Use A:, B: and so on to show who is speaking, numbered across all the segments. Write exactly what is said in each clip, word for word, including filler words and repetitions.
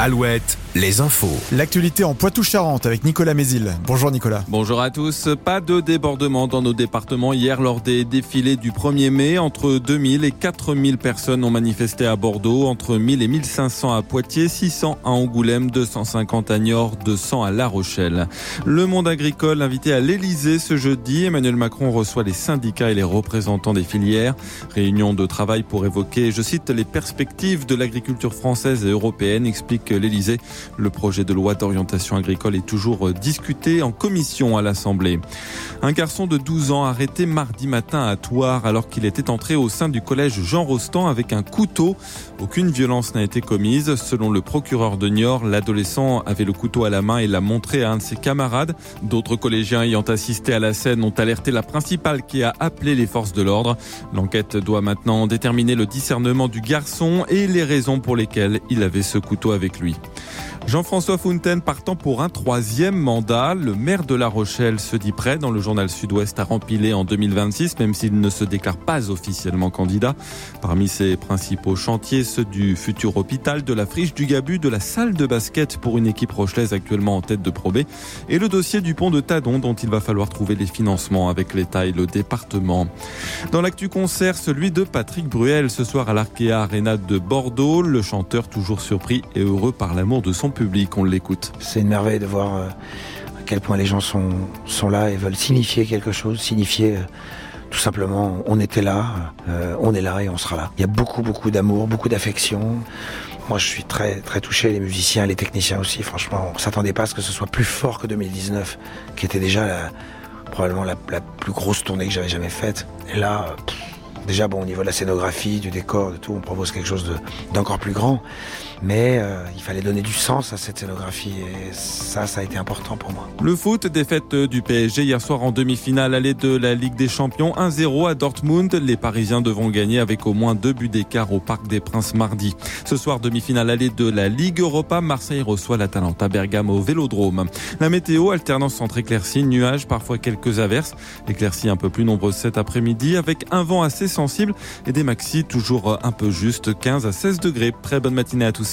A: Alouette, les infos.
B: L'actualité en Poitou-Charentes avec Nicolas Mézil. Bonjour Nicolas.
C: Bonjour à tous. Pas de débordement dans nos départements hier lors des défilés du premier mai. Entre deux mille et quatre mille personnes ont manifesté à Bordeaux, entre mille et mille cinq cents à Poitiers, six cents à Angoulême, deux cent cinquante à Niort, deux cents à La Rochelle. Le monde agricole invité à l'Elysée ce jeudi. Emmanuel Macron reçoit les syndicats et les représentants des filières. Réunion de travail pour évoquer, je cite, les perspectives de l'agriculture française et européenne, explique l'Elysée. Le projet de loi d'orientation agricole est toujours discuté en commission à l'Assemblée. Un garçon de douze ans arrêté mardi matin à Thouars alors qu'il était entré au sein du collège Jean Rostand avec un couteau. Aucune violence n'a été commise. Selon le procureur de Niort, l'adolescent avait le couteau à la main et l'a montré à un de ses camarades. D'autres collégiens ayant assisté à la scène ont alerté la principale qui a appelé les forces de l'ordre. L'enquête doit maintenant déterminer le discernement du garçon et les raisons pour lesquelles il avait ce couteau avec lui. Jean-François Fontaine partant pour un troisième mandat. Le maire de La Rochelle se dit prêt dans le journal Sud-Ouest à rempiler en deux mille vingt-six, même s'il ne se déclare pas officiellement candidat. Parmi ses principaux chantiers, ceux du futur hôpital, de la friche du Gabu, de la salle de basket pour une équipe rochelaise actuellement en tête de Pro B et le dossier du pont de Tadon dont il va falloir trouver les financements avec l'État et le département. Dans l'actu concert, celui de Patrick Bruel ce soir à l'Arkea Arena de Bordeaux. Le chanteur toujours surpris et heureux par l'amour de son public, on l'écoute.
D: C'est une merveille de voir euh, à quel point les gens sont, sont là et veulent signifier quelque chose, signifier euh, tout simplement on était là, euh, on est là et on sera là. Il y a beaucoup beaucoup d'amour, beaucoup d'affection. Moi je suis très très touché, les musiciens, les techniciens aussi, franchement on ne s'attendait pas à ce que ce soit plus fort que deux mille dix-neuf, qui était déjà la, probablement la, la plus grosse tournée que j'avais jamais faite. Et là, euh, pff, déjà bon au niveau de la scénographie, du décor, de tout, on propose quelque chose de, d'encore plus grand. Mais euh, il fallait donner du sens à cette scénographie et ça, ça a été important pour moi.
C: Le foot, défaite du P S G hier soir en demi-finale allée de la Ligue des Champions, un zéro à Dortmund. Les Parisiens devront gagner avec au moins deux buts d'écart au Parc des Princes mardi. Ce soir, demi-finale allée de la Ligue Europa, Marseille reçoit l'Atalanta Bergame au Vélodrome. La météo, alternance entre éclaircies, nuages, parfois quelques averses. Éclaircies un peu plus nombreuses cet après-midi avec un vent assez sensible et des maxis toujours un peu justes, quinze à seize degrés. Très bonne matinée à tous.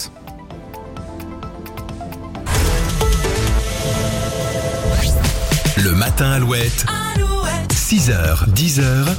A: Le matin Alouette, Alouette. six heures, dix heures.